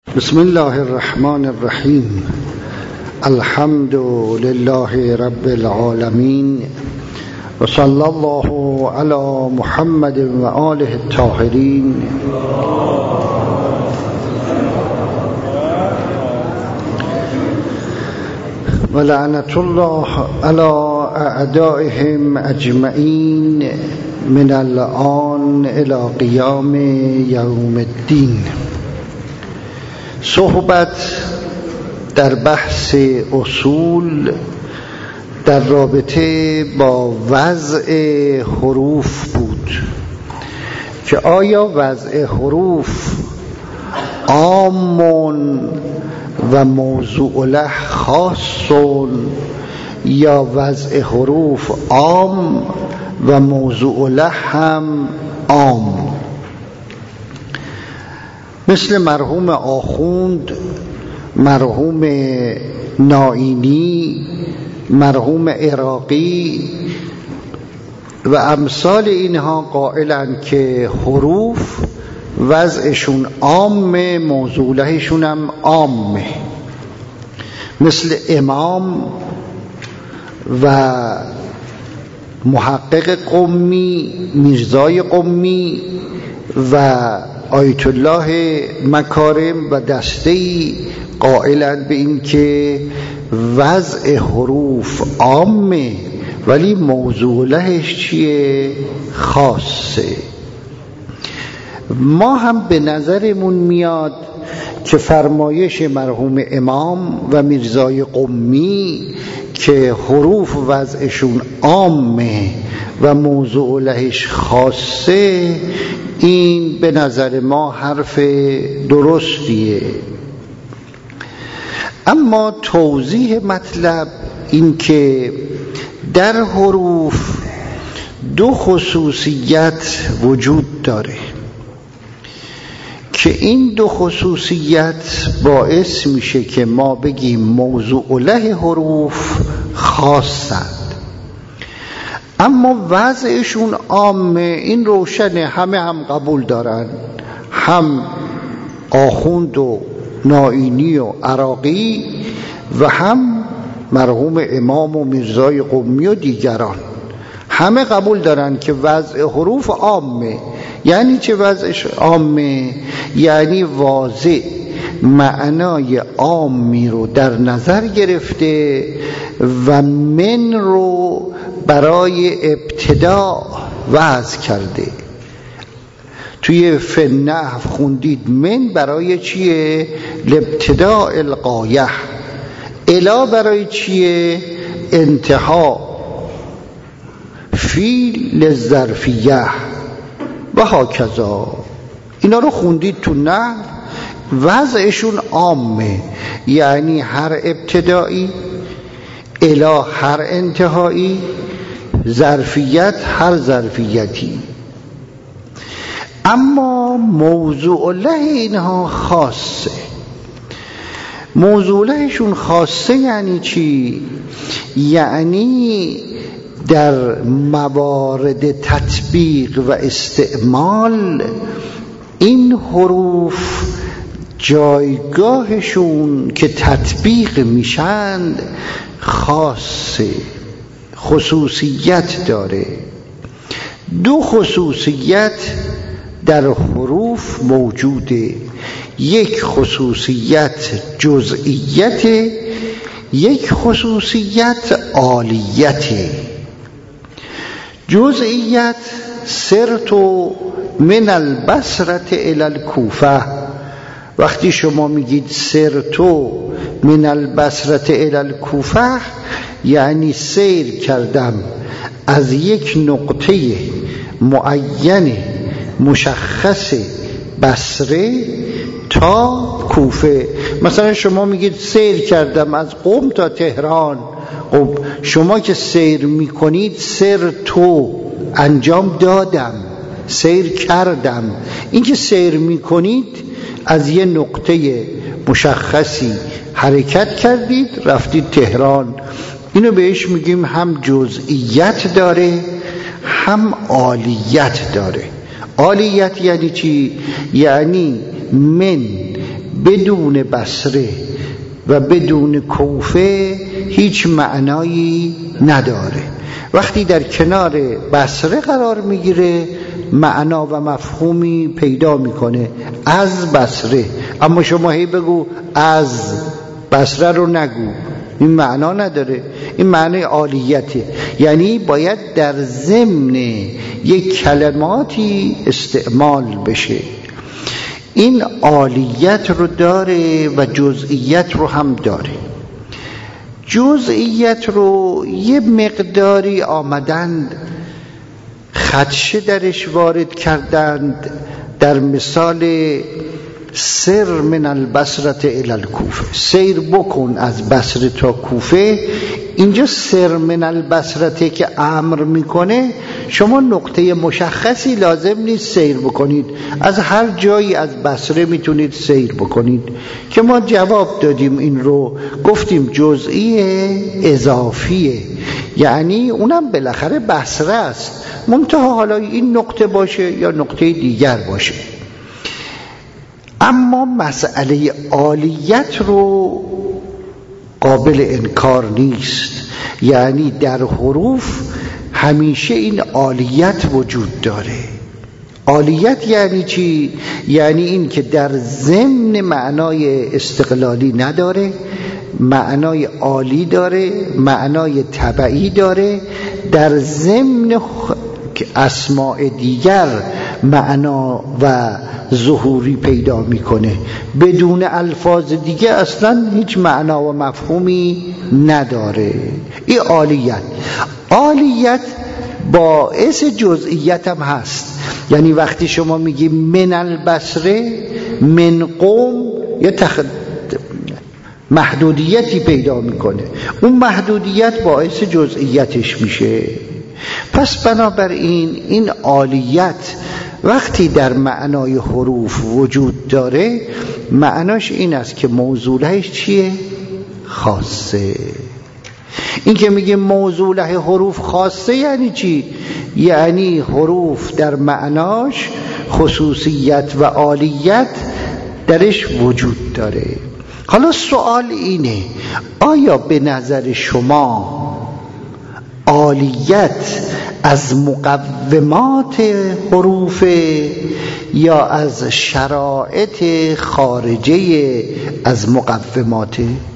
بسم الله الرحمن الرحیم. الحمد لله رب العالمین و صلی الله علی محمد و آله الطاهرین. و لعنت الله علی اعدائهم اجمعین من الآن الی قیام یوم الدین. صحبت در بحث اصول در رابطه با وضع حروف بود که آیا وضع حروف عام و موضوع له خاص یا وضع حروف عام و موضوع له هم عام؟ مثل مرحوم آخوند، مرحوم نائینی، مرحوم عراقی و امثال اینها قائلند که حروف وضعشون عامه، موضوع لهشون هم عامه. مثل امام و محقق قمی، میرزای قمی و آیت الله مکارم و دسته‌ای قائلند به این که وضع حروف عامه ولی موضوع لهش چیه؟ خاصه. ما هم به نظرمون میاد که فرمایش مرحوم امام و میرزای قمی که حروف وضعشون عامه و موضوع لهش خاصه، این به نظر ما حرف درستیه. اما توضیح مطلب این که در حروف دو خصوصیت وجود داره که این دو خصوصیت باعث میشه که ما بگیم موضوع له حروف خاصند، اما وضعشون عامه. این روشنه، همه هم قبول دارن، هم آخوند و نائینی و عراقی و هم مرحوم امام و میرزای قمی و دیگران، همه قبول دارن که وضع حروف عامه. یعنی چه وضعش عامه؟ یعنی واضح معنای عامی رو در نظر گرفته و من رو برای ابتدا وضع کرده. توی فن نحو خوندید من برای چیه؟ لابتداء الغایه. الا برای چیه؟ انتها. فی للظرفیه و هاکذا. اینا رو خوندید تو نحو، وضعشون عامه، یعنی هر ابتدایی، الا هر انتهایی، ظرفیت هر ظرفیتی. اما موضوع له اینها خاصه. موضوع لهشون خاصه یعنی چی؟ یعنی در موارد تطبیق و استعمال این حروف جایگاهشون که تطبیق میشند خاصه، خصوصیت داره. دو خصوصیت در حروف موجوده، یک خصوصیت جزئیت، یک خصوصیت عالیت. جزئیت سرت من البصره الی الکوفه. وقتی شما میگید سرت من البصره الی الکوفه یعنی سیر کردم از یک نقطه معین مشخص بصره تا کوفه. مثلا شما میگید سیر کردم از قم تا تهران. خب شما که سیر میکنید سر تو انجام دادم، سیر کردم. این که سیر میکنید از یه نقطه مشخصی حرکت کردید رفتید تهران. اینو بهش میگیم هم جزئیت داره هم عالیت داره. عالیت یعنی چی؟ یعنی من بدون بصره و بدون کوفه هیچ معنایی نداره. وقتی در کنار بصره قرار میگیره معنا و مفهومی پیدا میکنه از بصره. اما شما هی بگو از بصره رو نگو، این معنا نداره، این معنی عالیته. یعنی باید در ضمن یک کلماتی استعمال بشه. این عالیت رو داره و جزئیت رو هم داره. جزئیت رو یه مقداری آمدند خدشه درش وارد کردند در مثال سر من البصره الی الکوفه، سیر بکن از بصره تا کوفه. اینجا سر من البصره که امر میکنه، شما نقطه مشخصی لازم نیست سیر بکنید، از هر جایی از بصره میتونید سیر بکنید. که ما جواب دادیم این رو، گفتیم جزئی اضافیه، یعنی اونم بالاخره بصره است، منتها حالا این نقطه باشه یا نقطه دیگر باشه. اما مسئله عالیت رو قابل انکار نیست، یعنی در حروف همیشه این عالیت وجود داره. عالیت یعنی چی؟ یعنی این که در ضمن معنای استقلالی نداره، معنای عالی داره، معنای تبعی داره، در ضمن اسماء دیگر معنا و ظهوری پیدا میکنه. بدون الفاظ دیگه اصلا هیچ معنا و مفهومی نداره. این عالیت. عالیت باعث جزئیت هم هست. یعنی وقتی شما میگی من البصره، من قوم، یه محدودیتی پیدا میکنه، اون محدودیت باعث جزئیتش میشه. پس بنابراین این عالیت وقتی در معنای حروف وجود داره، معناش این است که موضوعش چیه؟ خاصه. این که میگه موضوع حروف خاصه یعنی چی؟ یعنی حروف در معناش خصوصیت و عالیت درش وجود داره. حالا سوال اینه، آیا به نظر شما عالیت از مقومات حروف یا از شرایط خارجه از مقومات؟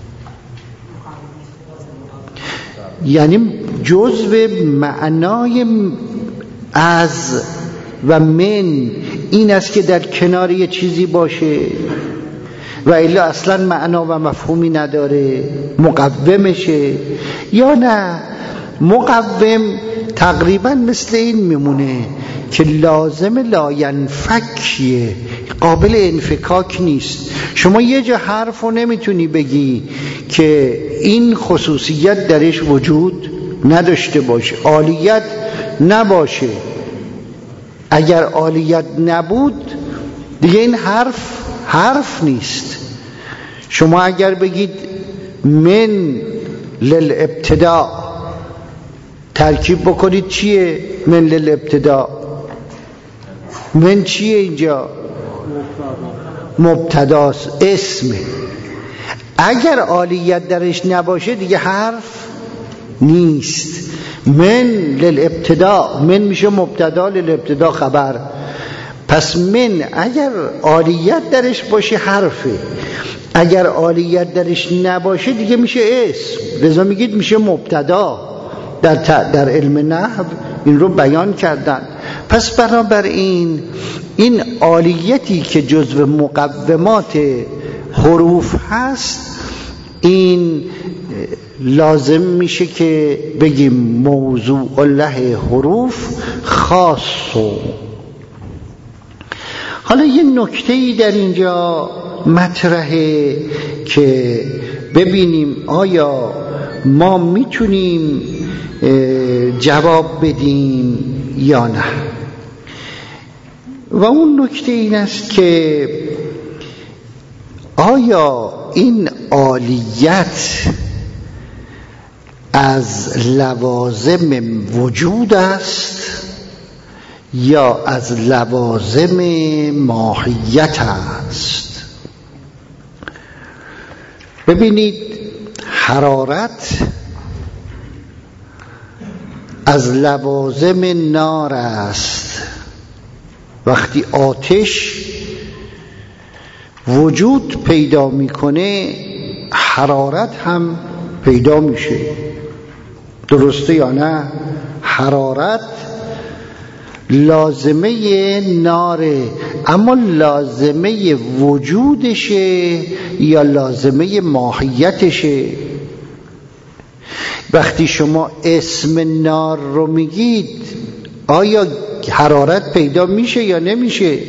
یعنی جزء معنای از و من این است که در کنار یه چیزی باشه و الا اصلا معنا و مفهومی نداره، مقومشه، یا نه مقوم تقریبا مثل این میمونه که لازم لاینفکیه، قابل انفکاک نیست. شما یه جا حرف رو نمیتونی بگی که این خصوصیت درش وجود نداشته باشه، عالیت نباشه. اگر عالیت نبود دیگه این حرف نیست. شما اگر بگید من للابتداء، ترکیب بکنید چیه؟ من للابتداء، من چیه اینجا؟ مبتداست، اسمه. اگر عالیت درش نباشه دیگه حرف نیست. من للابتداء، من میشه مبتدا، للابتداء خبر. پس من اگر عالیت درش باشه حرفه، اگر عالیت درش نباشه دیگه میشه اسم، لذا میگید میشه مبتدا. در علم نحو این رو بیان کردن. پس بنابراین این عالیتی که جزو مقومات حروف هست، این لازم میشه که بگیم موضوع له حروف خاص. حالا یه نکته‌ای در اینجا مطرحه که ببینیم آیا ما میتونیم جواب بدیم یا نه. و اون نکته این است که آیا این عالیت از لوازم وجود است یا از لوازم ماهیت است؟ ببینید حرارت از لوازم نار است. وقتی آتش وجود پیدا میکنه حرارت هم پیدا میشه. درسته یا نه؟ حرارت لازمه ناره، اما لازمه وجودشه یا لازمه ماهیتشه؟ وقتی شما اسم نار رو میگید آیا حرارت پیدا میشه یا نمیشه؟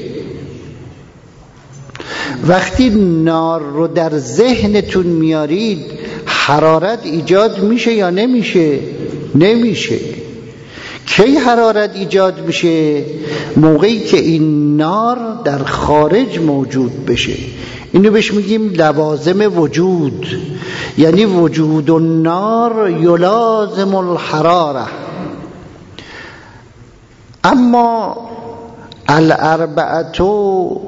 وقتی نار رو در ذهنتون میارید حرارت ایجاد میشه یا نمیشه؟ نمیشه. کی حرارت ایجاد میشه؟ موقعی که این نار در خارج موجود بشه. اینو بهش میگیم لوازم وجود، یعنی وجود النار یلازم الحراره. اما الاربعه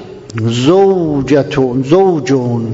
زوجون،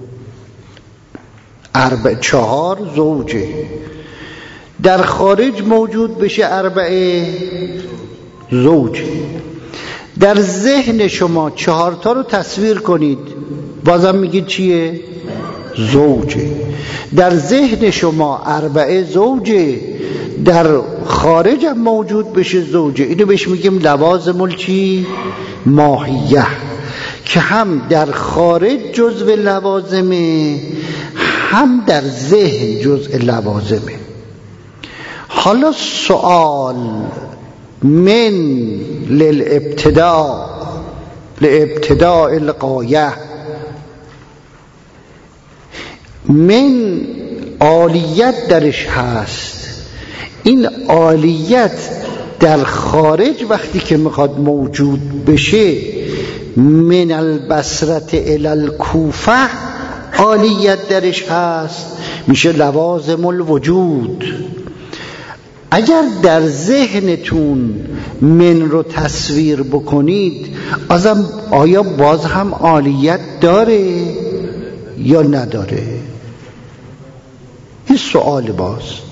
چهار زوجه در خارج موجود بشه، اربعه زوج. در ذهن شما 4 تا رو تصویر کنید، بازم میگید چیه؟ زوجه. در ذهن شما اربعه زوجه، در خارج هم موجود بشه زوجه. اینو بهش میگیم لوازم چی؟ ماهیه، که هم در خارج جزء لوازمه هم در ذهن جزء لوازمه. حالا سوال من للابتداء لابتداء الغایه، من عالیت درش هست. این عالیت در خارج وقتی که میخواد موجود بشه، من البصره الی الکوفه عالیت درش هست، میشه لوازم الوجود. اگر در ذهنتون من رو تصویر بکنید آیا باز هم عالیت داره یا نداره؟ این سوال باست.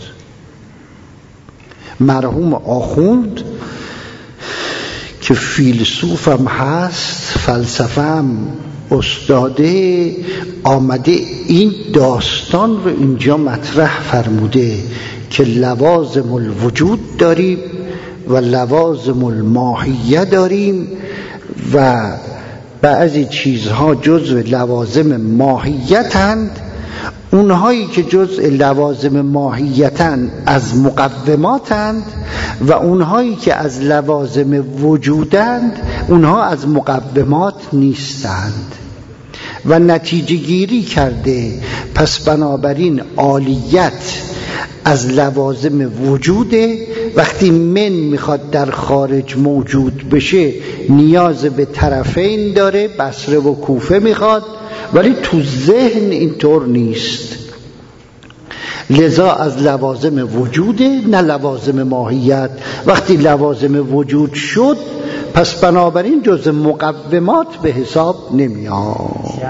مرحوم آخوند که فیلسوف هم هست، فلسفه هم استاده، آمده این داستان رو اینجا مطرح فرموده که لوازم الوجود داریم و لوازم الماهیه داریم و بعضی چیزها جزء لوازم ماهیتند. اونهایی که جزء لوازم ماهیتند از مقوماتند و اونهایی که از لوازم وجودند اونها از مقومات نیستند و نتیجه گیری کرده. پس بنابراین عالیت از لوازم وجوده. وقتی من میخواد در خارج موجود بشه نیاز به طرفین داره، بصره و کوفه میخواد، ولی تو ذهن اینطور نیست. لذا از لوازم وجوده نه لوازم ماهیت. وقتی لوازم وجود شد پس بنابراین جز مقومات به حساب نمیاد.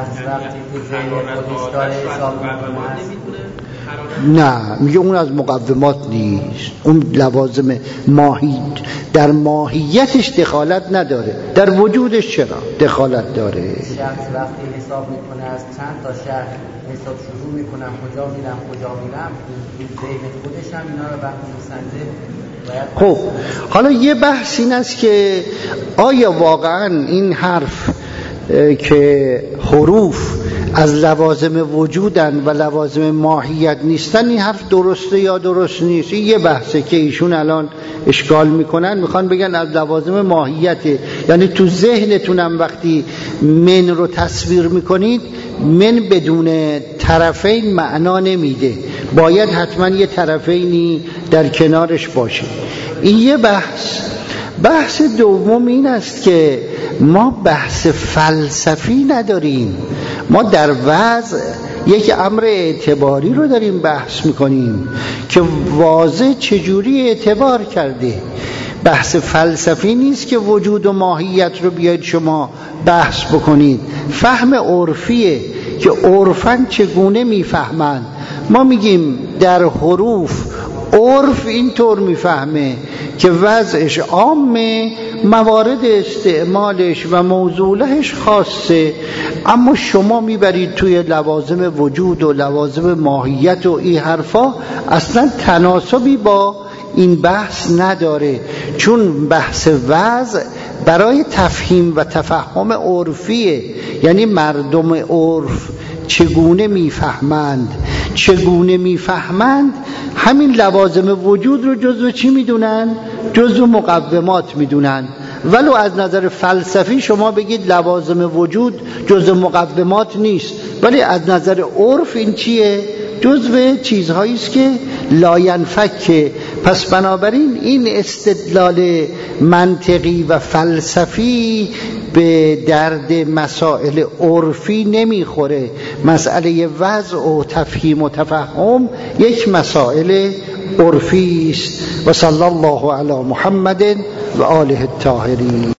نه، میگه اون از مقومات نیست، اون لوازم ماهی در ماهیتش دخالت نداره، در وجودش چرا دخالت داره. شخص وقتی حساب میکنه از چند تا شهر حساب شروع میکنم، کجا میرم این ذهن خودش هم اینا رو وقتی میسنجه. خب حالا یه بحث این است که آیا واقعا این حرف که حروف از لوازم وجودن و لوازم ماهیت نیستن، این حرف درسته یا درست نیست؟ این یه بحثه که ایشون الان اشکال میکنن، میخوان بگن از لوازم ماهیته. یعنی تو ذهنتونم وقتی من رو تصویر میکنید، من بدون طرفین معنا نمیده، باید حتما یه طرفینی در کنارش باشه. این یه بحث دوم این است که ما بحث فلسفی نداریم، ما در وضع یک امر اعتباری رو داریم بحث میکنیم که واضح چجوری اعتبار کرده. بحث فلسفی نیست که وجود و ماهیت رو بیاید شما بحث بکنید، فهم عرفیه. که عرفاً چگونه میفهمند. ما میگیم در حروف عرف اینطور میفهمه که وضعش عامه، موارد استعمالش و موضوعش خاصه، اما شما میبرید توی لوازم وجود و لوازم ماهیت و این حرفا اصلا تناسبی با این بحث نداره، چون بحث وضع برای تفهیم و تفهم عرفیه، یعنی مردم عرف چگونه میفهمند همین لوازم وجود رو جزو چی میدونن؟ جزو مقومات میدونن. ولو از نظر فلسفی شما بگید لوازم وجود جزو مقومات نیست، ولی از نظر عرف این چیه؟ جزو چیزهایی است که لاینفکه. پس بنابراین این استدلال منطقی و فلسفی به درد مسائل عرفی نمیخوره. مسئله وضع و تفهیم و تفهم یک مسائل عرفی است. و صلی الله علی محمد و آله الطاهرین.